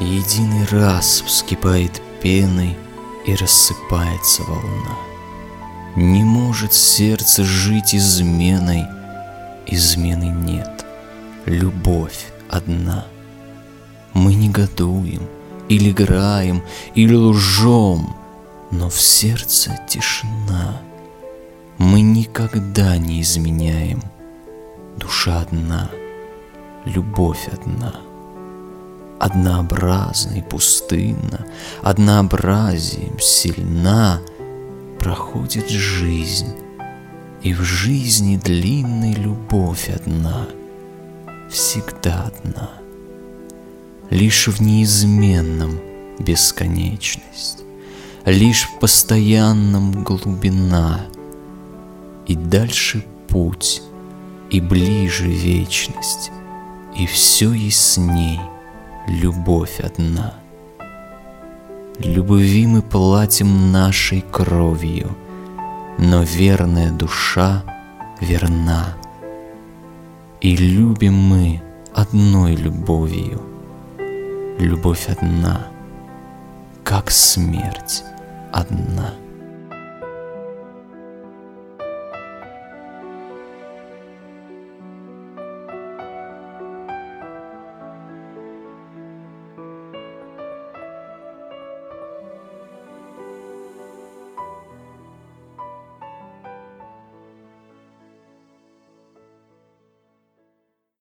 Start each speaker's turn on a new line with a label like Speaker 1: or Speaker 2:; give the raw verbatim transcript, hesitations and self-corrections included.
Speaker 1: единый раз вскипает пеной и рассыпается волна. Не может сердце жить изменой, измены нет, любовь одна. Мы негодуем, или играем, или лжем, но в сердце тишина. Мы никогда не изменяем, душа одна, любовь одна. Однообразна и пустынна, однообразием сильна проходит жизнь, и в жизни длинной любовь одна, всегда одна. Лишь в неизменном бесконечность, лишь в постоянном глубина, и дальше путь, и ближе вечность, и все ясней любовь одна. Любви мы платим нашей кровью, но верная душа верна. И любим мы одной любовью, любовь одна, как смерть одна.